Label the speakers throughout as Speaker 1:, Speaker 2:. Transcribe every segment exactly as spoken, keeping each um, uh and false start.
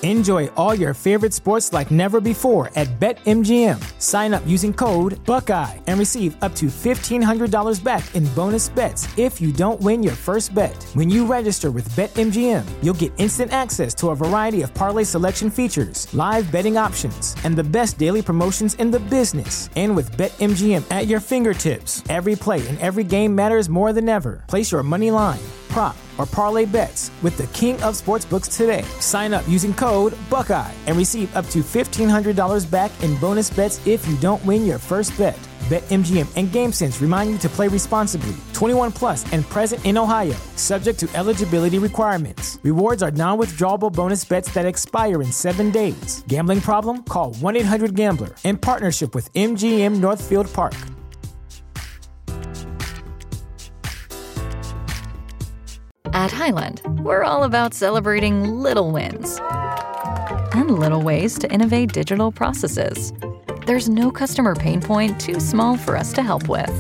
Speaker 1: Enjoy all your favorite sports like never before at BetMGM. Sign up using code Buckeye and receive up to fifteen hundred dollars back in bonus bets if you don't win your first bet. When you register with BetMGM, you'll get instant access to a variety of parlay selection features, live betting options, and the best daily promotions in the business. And with BetMGM at your fingertips, every play and every game matters more than ever. Place your money line, prop, or parlay bets with the king of sportsbooks today. Sign up using code Buckeye and receive up to fifteen hundred dollars back in bonus bets if you don't win your first bet. BetMGM and GameSense remind you to play responsibly. twenty-one plus and present in Ohio, subject to eligibility requirements. Rewards are non-withdrawable bonus bets that expire in seven days. Gambling problem? Call one eight hundred gambler in partnership with M G M Northfield Park.
Speaker 2: At Highland, we're all about celebrating little wins and little ways to innovate digital processes. There's no customer pain point too small for us to help with.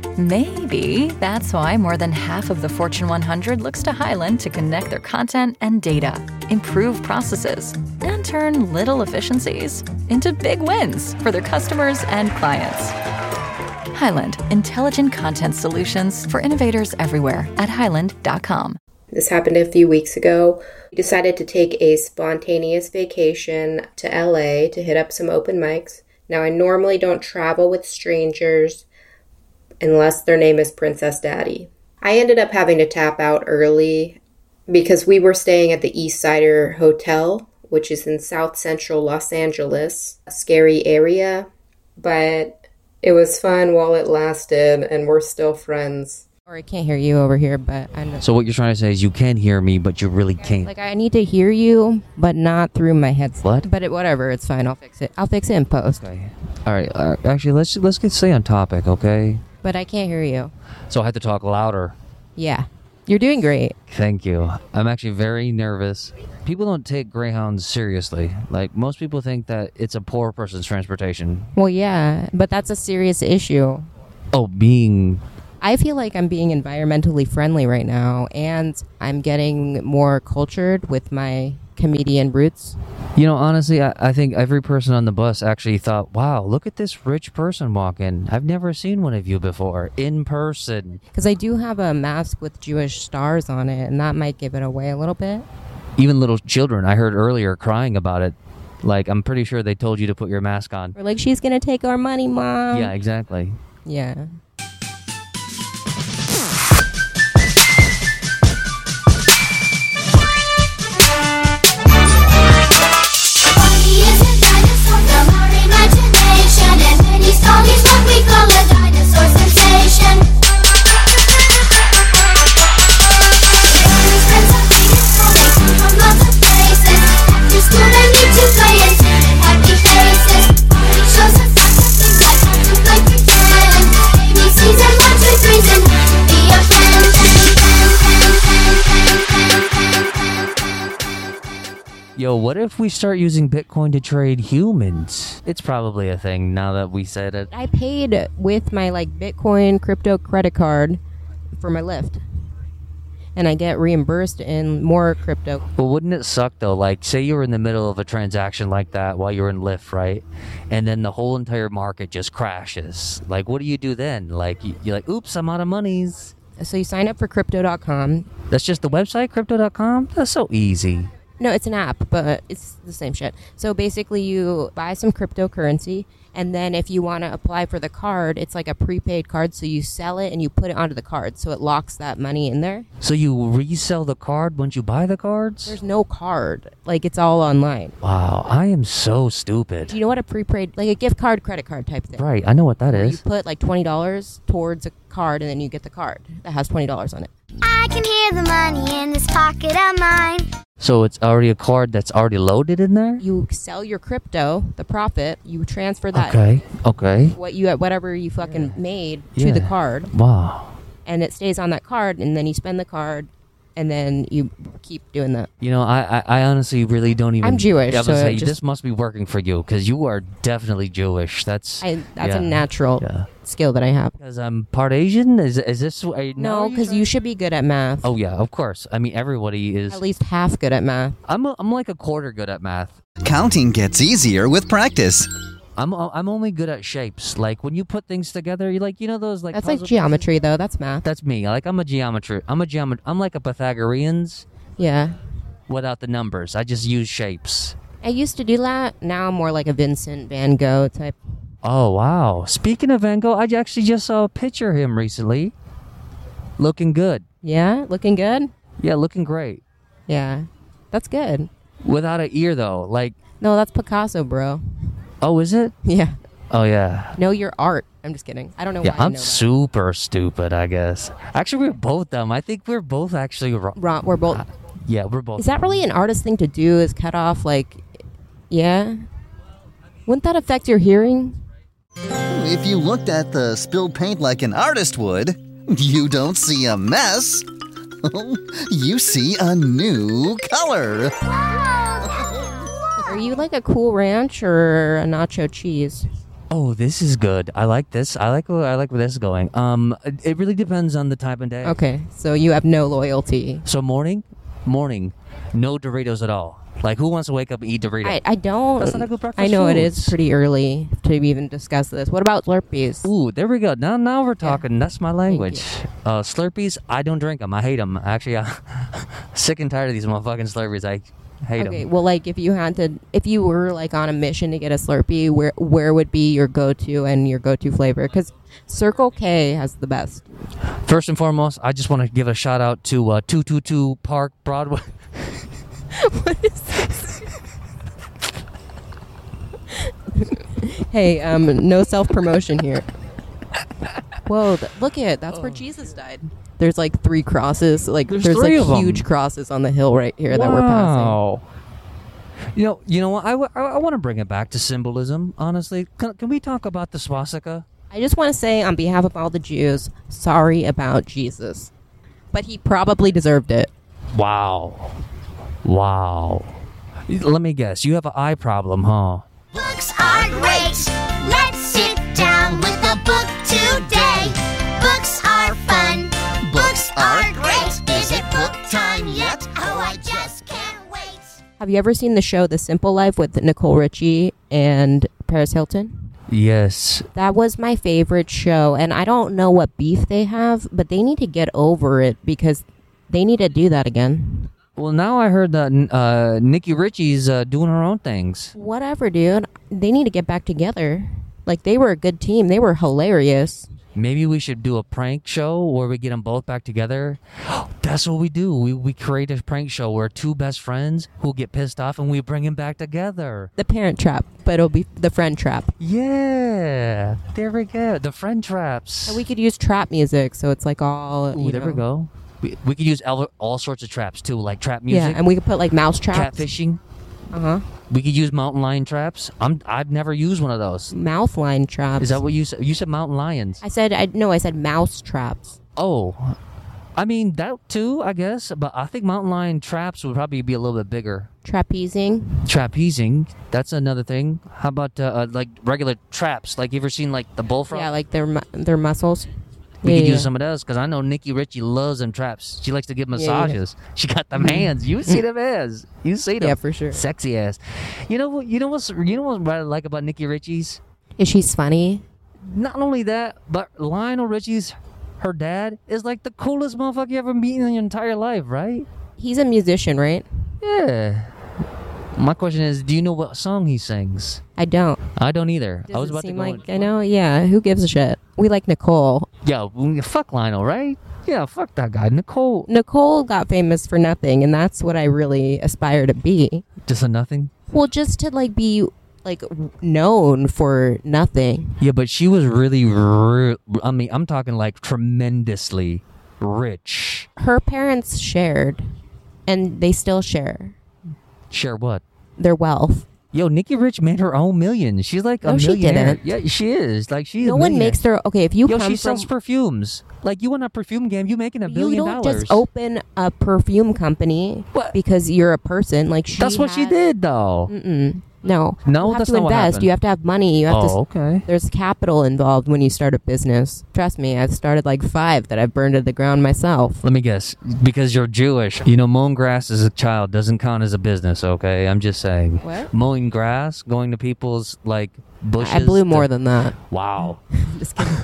Speaker 2: Maybe that's why more than half of the Fortune one hundred looks to Highland to connect their content and data, improve processes, and turn little efficiencies into big wins for their customers and clients. Highland, intelligent content solutions for innovators everywhere at highland dot com.
Speaker 3: This happened a few weeks ago. We decided to take a spontaneous vacation to L A to hit up some open mics. Now, I normally don't travel with strangers unless their name is Princess Daddy. I ended up having to tap out early because we were staying at the East Sider Hotel, which is in South Central Los Angeles, a scary area, but it was fun while it lasted, and we're still friends.
Speaker 4: Or I can't hear you over here, but I know.
Speaker 5: So what you're trying to say is you can hear me, but you really can't.
Speaker 4: Like, I need to hear you, but not through my headset.
Speaker 5: What?
Speaker 4: But it, whatever, it's fine. I'll fix it. I'll fix it in post.
Speaker 5: Okay. All right. Uh, actually, let's let's get stay on topic, okay?
Speaker 4: But I can't hear you.
Speaker 5: So I had to talk louder.
Speaker 4: Yeah. You're doing great.
Speaker 5: Thank you. I'm actually very nervous. People don't take Greyhounds seriously. Like, most people think that it's a poor person's transportation.
Speaker 4: Well, yeah, but that's a serious issue.
Speaker 5: Oh, being...
Speaker 4: I feel like I'm being environmentally friendly right now, and I'm getting more cultured with my comedian roots.
Speaker 5: You know, honestly, I, I think every person on the bus actually thought, wow, look at this rich person walking. I've never seen one of you before, in person.
Speaker 4: Because I do have a mask with Jewish stars on it, and that might give it away a little bit.
Speaker 5: Even little children, I heard earlier, crying about it. Like, I'm pretty sure they told you to put your mask on.
Speaker 4: We're like, she's going to take our money, Mom.
Speaker 5: Yeah, exactly.
Speaker 4: Yeah.
Speaker 5: Yo, what if we start using Bitcoin to trade humans? It's probably a thing now that we said it.
Speaker 4: I paid with my like Bitcoin crypto credit card for my Lyft. And I get reimbursed in more crypto.
Speaker 5: Well, wouldn't it suck though? Like, say you were in the middle of a transaction like that while you're in Lyft, right? And then the whole entire market just crashes. Like, what do you do then? Like, you're like, oops, I'm out of monies.
Speaker 4: So you sign up for crypto dot com.
Speaker 5: That's just the website, crypto dot com? That's so easy.
Speaker 4: No, it's an app, but it's the same shit. So basically you buy some cryptocurrency, and then if you want to apply for the card, it's like a prepaid card, so you sell it and you put it onto the card, so it locks that money in there.
Speaker 5: So you resell the card once you buy the cards?
Speaker 4: There's no card. Like, it's all online.
Speaker 5: Wow, I am so stupid.
Speaker 4: Do you know what a prepaid, like a gift card, credit card type thing?
Speaker 5: Right, I know what that
Speaker 4: Where
Speaker 5: is.
Speaker 4: You put like twenty dollars towards a card, and then you get the card that has twenty dollars on it.
Speaker 6: I can hear the money in this pocket of mine.
Speaker 5: So it's already a card that's already loaded in there?
Speaker 4: You sell your crypto, the profit, you transfer that.
Speaker 5: Okay, okay.
Speaker 4: What you whatever you fucking yeah. made
Speaker 5: yeah.
Speaker 4: to the card.
Speaker 5: Wow.
Speaker 4: And it stays on that card, and then you spend the card, and then you keep doing that.
Speaker 5: You know, I, I, I honestly really don't even.
Speaker 4: I'm Jewish,
Speaker 5: I was
Speaker 4: so
Speaker 5: gonna say,
Speaker 4: just-
Speaker 5: this must be working for you because you are definitely Jewish. That's
Speaker 4: I, that's
Speaker 5: yeah,
Speaker 4: a natural
Speaker 5: yeah.
Speaker 4: skill that I have.
Speaker 5: Because I'm part Asian. Is is this? Are you, now
Speaker 4: No,
Speaker 5: are
Speaker 4: because
Speaker 5: trying-
Speaker 4: you should be good at math.
Speaker 5: Oh yeah, of course. I mean, everybody is.
Speaker 4: At least half good at math.
Speaker 5: I'm a, I'm like a quarter good at math.
Speaker 7: Counting gets easier with practice.
Speaker 5: I'm I'm only good at shapes. Like when you put things together, you like you know those like
Speaker 4: That's like
Speaker 5: puzzle
Speaker 4: geometry, though. That's math.
Speaker 5: pieces? That's me. Like I'm a geometry. I'm a geomet. I'm like a Pythagoreans
Speaker 4: Yeah.
Speaker 5: without the numbers. I just use shapes.
Speaker 4: I used to do that. Now I'm more like a Vincent Van Gogh type.
Speaker 5: Oh wow! Speaking of Van Gogh, I actually just saw a picture of him recently. Looking good.
Speaker 4: Yeah, looking good.
Speaker 5: Yeah, looking great.
Speaker 4: Yeah, that's good.
Speaker 5: Without an ear though. Like
Speaker 4: No, that's Picasso, bro.
Speaker 5: oh, is it?
Speaker 4: Yeah.
Speaker 5: Oh yeah.
Speaker 4: Know your art. I'm just kidding. I don't know
Speaker 5: Yeah,
Speaker 4: why I
Speaker 5: I'm
Speaker 4: know that.
Speaker 5: super stupid, I guess. Actually, we're both dumb. I think we're both actually wrong.
Speaker 4: Ro- We're both.
Speaker 5: Yeah, we're both.
Speaker 4: Is that really an artist thing to do? Is cut off like, yeah? Wouldn't that affect your hearing?
Speaker 7: If you looked at the spilled paint like an artist would, you don't see a mess. You see a new color.
Speaker 4: Are you like a Cool Ranch or a nacho cheese?
Speaker 5: Oh, this is good. I like this. I like. I like where this is going. Um, it- it really depends on the time of day.
Speaker 4: Okay, so you have no loyalty.
Speaker 5: So morning, morning, no Doritos at all. Like who wants to wake up and eat Doritos?
Speaker 4: I, I don't.
Speaker 5: That's not a good breakfast
Speaker 4: I know it
Speaker 5: foods.
Speaker 4: is pretty early to even discuss this. What about Slurpees?
Speaker 5: Ooh, there we go. Now, now we're talking. That's my language.
Speaker 4: you.
Speaker 5: Uh, Slurpees, I don't drink them. I hate them. Actually, I'm sick and tired of these motherfucking Slurpees. I hate them.
Speaker 4: Okay, well, like if you had to, if you were like on a mission to get a Slurpee, where where would be your go-to and your go-to flavor? Because Circle K has the best.
Speaker 5: First and foremost, I just want to give a shout out to uh, two two two Park Broadway.
Speaker 4: What is this? Hey, um, no self-promotion here. Whoa, th- look at that's where Jesus died. There's like three crosses. Like
Speaker 5: There's
Speaker 4: there's,
Speaker 5: three
Speaker 4: like
Speaker 5: of 'em.
Speaker 4: huge crosses on the hill right here that we're passing.
Speaker 5: Wow. You know, you know what? I, w- I, I want to bring it back to symbolism. Honestly, can, can we talk about the swastika?
Speaker 4: I just want to say on behalf of all the Jews, sorry about Jesus. But he probably deserved it.
Speaker 5: Wow, wow. Let me guess. You have an eye problem, huh?
Speaker 6: Books are great. Let's sit down with a book today. Books are fun. Books are great. Is it book time yet? Oh, I just can't wait.
Speaker 4: Have you ever seen the show The Simple Life with Nicole Richie and Paris Hilton?
Speaker 5: Yes.
Speaker 4: That was my favorite show, and I don't know what beef they have, but they need to get over it because they need to do that again.
Speaker 5: Well, now I heard that uh, Nikki Richie's uh, doing her own things.
Speaker 4: Whatever, dude. They need to get back together. Like, they were a good team. They were hilarious.
Speaker 5: Maybe we should do a prank show where we get them both back together. That's what we do. We we create a prank show where two best friends who get pissed off and we bring them back together.
Speaker 4: The Parent Trap, but it'll be the Friend Trap.
Speaker 5: Yeah, there we go. The friend traps.
Speaker 4: And we could use trap music, so it's like all.
Speaker 5: Ooh,
Speaker 4: you
Speaker 5: there
Speaker 4: know.
Speaker 5: we go. We, we could use all, all sorts of traps too, like trap
Speaker 4: Yeah,
Speaker 5: music,
Speaker 4: and we could put like mouse traps.
Speaker 5: catfishing.
Speaker 4: Uh huh.
Speaker 5: We could use mountain lion traps. I'm I've never used one of those.
Speaker 4: Mouth line traps.
Speaker 5: Is that what you said? You said mountain lions.
Speaker 4: I said? I no, I said mouse traps.
Speaker 5: Oh, I mean that too, I guess. But I think mountain lion traps would probably be a little bit bigger.
Speaker 4: Trapezing.
Speaker 5: Trapezing, that's another thing. How about uh, uh, like regular traps? Like you ever seen like the bullfrog?
Speaker 4: Yeah, like their mu- their muscles.
Speaker 5: we
Speaker 4: yeah,
Speaker 5: could
Speaker 4: yeah.
Speaker 5: use some of those because I know Nikki Richie loves them traps. She likes to give
Speaker 4: yeah.
Speaker 5: massages. She got them hands. You see them hands. You see them.
Speaker 4: Yeah, for sure.
Speaker 5: Sexy ass. You know what? You know what's you know what I like about Nikki Richie's?
Speaker 4: Is she funny?
Speaker 5: Not only that, but Lionel Richie's, her dad, is like the coolest motherfucker you ever meet in your entire life, right?
Speaker 4: He's a musician, right?
Speaker 5: Yeah. My question is, do you know what song he sings?
Speaker 4: I don't.
Speaker 5: I don't either.
Speaker 4: Does
Speaker 5: I was
Speaker 4: it
Speaker 5: about
Speaker 4: seem
Speaker 5: to go.
Speaker 4: like
Speaker 5: in-
Speaker 4: I know? Yeah. Who gives a shit? We like Nicole.
Speaker 5: Yeah, well, fuck Lionel, right? Yeah, fuck that guy. Nicole,
Speaker 4: Nicole got famous for nothing, and that's what I really aspire to be.
Speaker 5: just a nothing.
Speaker 4: Well, just to like be like known for nothing.
Speaker 5: Yeah, but she was really, re- I mean, I'm talking like tremendously rich.
Speaker 4: Her parents shared, and they still share
Speaker 5: Share what?
Speaker 4: their wealth.
Speaker 5: Yo, Nikki Rich made her own millions. She's like
Speaker 4: No,
Speaker 5: a
Speaker 4: she
Speaker 5: millionaire.
Speaker 4: didn't.
Speaker 5: Yeah, she is. Like she's
Speaker 4: No
Speaker 5: a
Speaker 4: one
Speaker 5: millionaire.
Speaker 4: makes their okay. If you
Speaker 5: Yo,
Speaker 4: come
Speaker 5: she
Speaker 4: from,
Speaker 5: sells perfumes. Like you in a perfume game, you making a
Speaker 4: you
Speaker 5: billion
Speaker 4: don't
Speaker 5: dollars.
Speaker 4: just open a perfume company
Speaker 5: What?
Speaker 4: because you're a person. Like she
Speaker 5: That's what she
Speaker 4: had-
Speaker 5: did, though.
Speaker 4: Mm-mm. No,
Speaker 5: No,
Speaker 4: you have
Speaker 5: that's
Speaker 4: to
Speaker 5: not what
Speaker 4: invest.
Speaker 5: happened.
Speaker 4: You have to have money. You have to.
Speaker 5: Oh, okay.
Speaker 4: There's capital involved when you start a business. Trust me, I've started like five that I've burned to the ground myself.
Speaker 5: Let me guess. Because you're Jewish, you know, mowing grass as a child doesn't count as a business. Okay, I'm just saying.
Speaker 4: What?
Speaker 5: Mowing grass, going to people's like bushes.
Speaker 4: I blew more
Speaker 5: to-
Speaker 4: than that.
Speaker 5: Wow.
Speaker 4: Just kidding.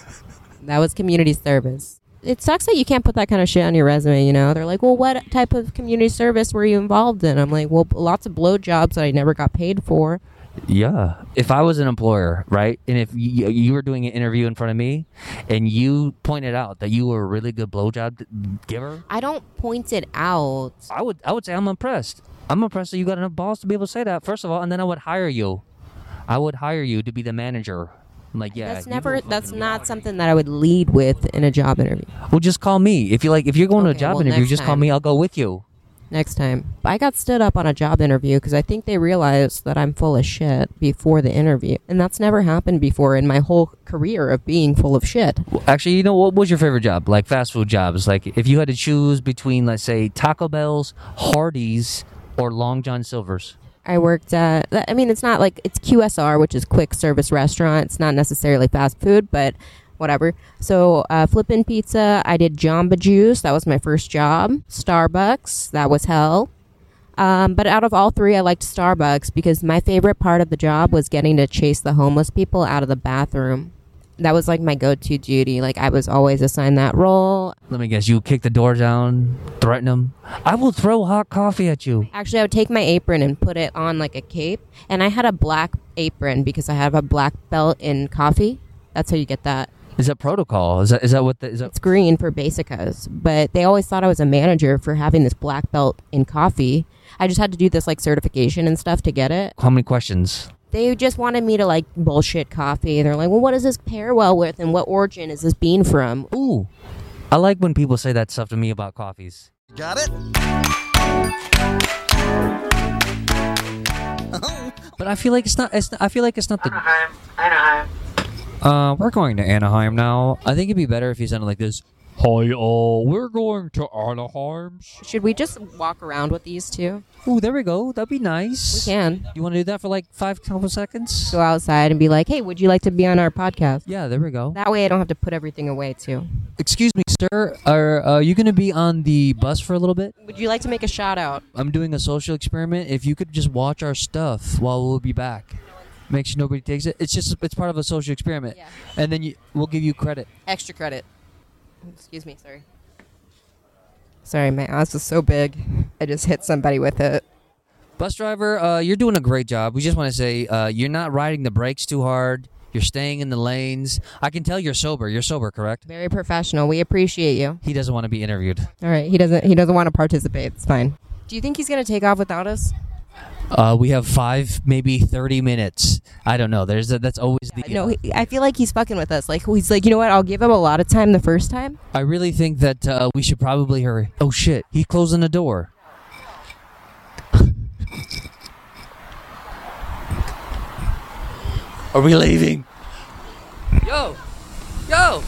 Speaker 4: That was community service. It sucks that you can't put that kind of shit on your resume, you know? They're like, well, what type of community service were you involved in? I'm like, well, lots of blowjobs that I never got paid for.
Speaker 5: Yeah. If I was an employer, right, and if you, you were doing an interview in front of me, and you pointed out that you were a really good blowjob giver,
Speaker 4: I don't point it out.
Speaker 5: I would I would say I'm impressed. I'm impressed that you got enough balls to be able to say that. First of all, and then I would hire you. I would hire you to be the manager. I'm like, yeah.
Speaker 4: That's
Speaker 5: you
Speaker 4: never.
Speaker 5: go
Speaker 4: That's
Speaker 5: fucking-
Speaker 4: not something that I would lead with in a job interview.
Speaker 5: Well, just call me if you like. If you're going to
Speaker 4: Okay,
Speaker 5: a job
Speaker 4: well,
Speaker 5: interview,
Speaker 4: next
Speaker 5: just call
Speaker 4: time.
Speaker 5: me. I'll go with you.
Speaker 4: Next time, I got stood up on a job interview because I think they realized that I'm full of shit before the interview, and that's never happened before in my whole career of being full of shit.
Speaker 5: Well, actually, you know what was your favorite job? Like fast food jobs. Like if you had to choose between, let's say, Taco Bell's, Hardee's, or Long John Silver's.
Speaker 4: I worked at, I mean, it's not like, it's Q S R, which is quick service restaurant. It's not necessarily fast food, but whatever. So, uh, Flippin' Pizza, I did Jamba Juice. That was my first job. Starbucks, that was hell. Um, but out of all three, I liked Starbucks because my favorite part of the job was getting to chase the homeless people out of the bathroom. That was like my go-to duty. Like I was always assigned that role.
Speaker 5: Let me guess. You kick the door down, threaten them. I will throw hot coffee at you.
Speaker 4: Actually, I would take my apron and put it on like a cape. And I had a black apron because I have a black belt in coffee. That's how you get that.
Speaker 5: Is that protocol? Is that is that what the, is that?
Speaker 4: It's green for basicas. But they always thought I was a manager for having this black belt in coffee. I just had to do this like certification and stuff to get it.
Speaker 5: How many questions?
Speaker 4: They just wanted me to like bullshit coffee. They're like, well, what does this pair well with and what origin is this bean from?
Speaker 5: Ooh, I like when people say that stuff to me about coffees.
Speaker 7: Got it?
Speaker 5: But I feel like it's not. It's not I feel like it's not the.
Speaker 8: Anaheim, Anaheim.
Speaker 5: Uh, we're going to Anaheim now. I think it'd be better if you sounded like this. Hi, all. We're going to Anaheim.
Speaker 4: Should we just walk around with these two?
Speaker 5: Ooh, there we go. That'd be nice.
Speaker 4: We can.
Speaker 5: You want to do that for like five couple seconds?
Speaker 4: Go outside and be like, hey, would you like to be on our podcast?
Speaker 5: Yeah, there we go.
Speaker 4: That way I don't have to put everything away, too.
Speaker 5: Excuse me, sir. Are uh, you going to be on the bus for a little bit?
Speaker 4: Would you like to make a shout out?
Speaker 5: I'm doing a social experiment. If you could just watch our stuff while we'll be back. Make sure nobody takes it. It's just it's part of a social experiment.
Speaker 4: Yeah.
Speaker 5: And then you, we'll give you credit.
Speaker 4: Extra credit. Excuse me, sorry. Sorry, my ass is so big. I just hit somebody with it.
Speaker 5: Bus driver, uh, you're doing a great job. We just want to say uh, you're not riding the brakes too hard. You're staying in the lanes. I can tell you're sober. You're sober, correct?
Speaker 4: Very professional. We appreciate you.
Speaker 5: He doesn't want to be interviewed.
Speaker 4: All right, he doesn't. He doesn't want to participate. It's fine. Do you think he's gonna take off without us?
Speaker 5: Uh, we have five, maybe thirty minutes. I don't know. There's a, that's always the.
Speaker 4: No, he, I feel like he's fucking with us. Like he's like, you know what? I'll give him a lot of time the first time.
Speaker 5: I really think that uh, we should probably hurry. Oh shit! He's closing the door. Are we leaving? Yo, yo.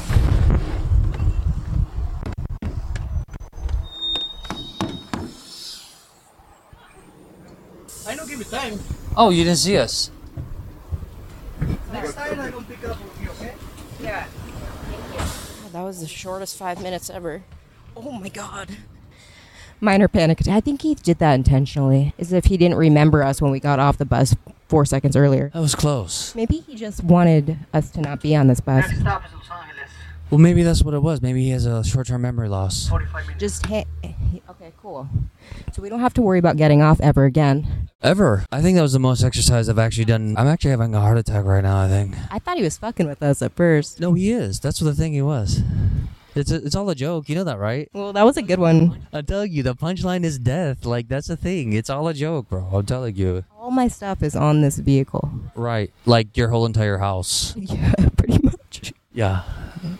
Speaker 8: I don't give you time.
Speaker 5: Oh, you didn't see us.
Speaker 8: Next time I don't pick up with you, okay?
Speaker 4: Yeah. That was the shortest five minutes ever. Oh my god. Minor panic attack. I think he did that intentionally, as if he didn't remember us when we got off the bus four seconds earlier.
Speaker 5: That was close.
Speaker 4: Maybe he just wanted us to not be on this bus.
Speaker 8: Next stop is Los Angeles.
Speaker 5: Well, maybe that's what it was. Maybe he has a short-term memory loss.
Speaker 8: forty-five minutes.
Speaker 4: Just hit. Okay, cool. So we don't have to worry about getting off ever again.
Speaker 5: Ever. I think that was the most exercise I've actually done. I'm actually having a heart attack right now, I think.
Speaker 4: I thought he was fucking with us at first.
Speaker 5: No, he is. That's what the thing he was. It's a, it's all a joke. You know that, right?
Speaker 4: Well, that was a good one.
Speaker 5: I'm telling you, the punchline is death. Like, that's the thing. It's all a joke, bro. I'm telling you.
Speaker 4: All my stuff is on this vehicle.
Speaker 5: Right. Like your whole entire house.
Speaker 4: Yeah, pretty much.
Speaker 5: Yeah.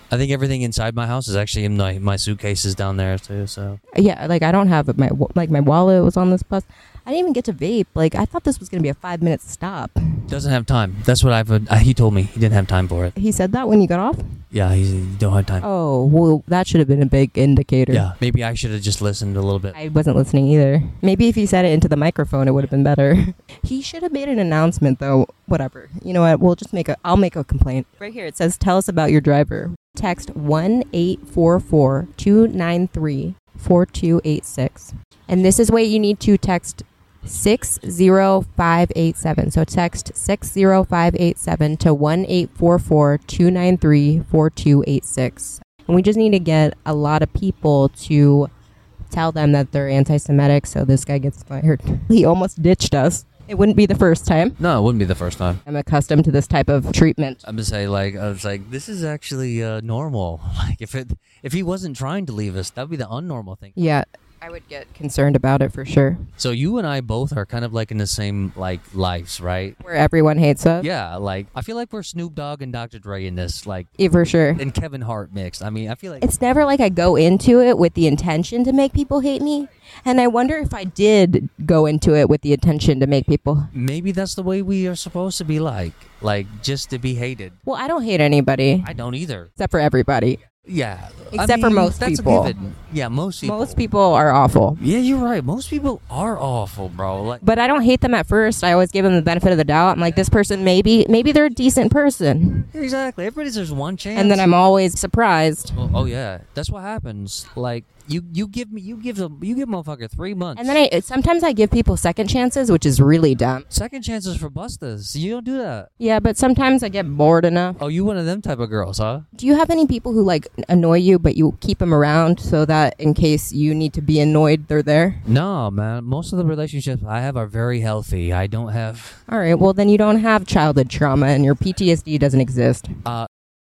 Speaker 5: I think everything inside my house is actually in my, my suitcases down there too. So
Speaker 4: Yeah, like I don't have my wa- like my wallet was on this bus. I didn't even get to vape. Like I thought this was gonna be a five minute stop.
Speaker 5: doesn't have time. That's what I've. Uh, he told me he didn't have time for it.
Speaker 4: He said that when you got off.
Speaker 5: Yeah, he's, he don't have time.
Speaker 4: Oh well, that should have been a big indicator.
Speaker 5: Yeah, maybe I should have just listened a little bit.
Speaker 4: I wasn't listening either. Maybe if he said it into the microphone, it would have been better. He should have made an announcement, though. Whatever. You know what? We'll just make a. I'll make a complaint. Right here, it says, "Tell us about your driver." Text one eight four four two nine three four two eight six, and this is what you need to text. six zero five eight seven. So text six zero five eight seven to one eight four four two nine three four two eight six. And we just need to get a lot of people to tell them that they're anti-Semitic so this guy gets fired. He almost ditched us. It wouldn't be the first time.
Speaker 5: No, it wouldn't be the first time.
Speaker 4: I'm accustomed to this type of treatment.
Speaker 5: I'm gonna say like I was like this is actually uh, normal. Like if it if he wasn't trying to leave us, that'd be the unnormal thing.
Speaker 4: Yeah. I would get concerned about it for sure.
Speaker 5: So you and I both are kind of like in the same like lives, right?
Speaker 4: Where everyone hates us?
Speaker 5: Yeah, like I feel like we're Snoop Dogg and Doctor Dre in this, like
Speaker 4: Yeah, for sure.
Speaker 5: and Kevin Hart mixed. I mean, I feel like
Speaker 4: It's never like I go into it with the intention to make people hate me. And I wonder if I did go into it with the intention to make people.
Speaker 5: maybe that's the way we are supposed to be like, like just to be hated.
Speaker 4: Well, I don't hate anybody
Speaker 5: I don't either.
Speaker 4: except for everybody.
Speaker 5: Yeah,
Speaker 4: Except
Speaker 5: I
Speaker 4: for
Speaker 5: mean,
Speaker 4: most
Speaker 5: that's
Speaker 4: people.
Speaker 5: A given. Yeah, most people.
Speaker 4: Most people are awful.
Speaker 5: Yeah, you're right. Most people are awful, bro. Like,
Speaker 4: But I don't hate them at first. I always give them the benefit of the doubt. I'm like, this person maybe maybe they're a decent person.
Speaker 5: exactly. Everybody deserves one chance.
Speaker 4: And then I'm always surprised.
Speaker 5: Well, oh yeah, that's what happens. Like you, you give me, you give them, you give motherfucker three months.
Speaker 4: And then I sometimes I give people second chances, which is really dumb.
Speaker 5: second chances for bustas. You don't do that.
Speaker 4: Yeah, but sometimes I get bored enough.
Speaker 5: Oh, you one of them type of girls, huh?
Speaker 4: Do you have any people who like annoy you, but you keep them around so that in case you need to be annoyed, they're there?
Speaker 5: No, man. Most of the relationships I have are very healthy. I don't have.
Speaker 4: All right, well then you don't have childhood trauma and your P T S D doesn't exist.
Speaker 5: Uh,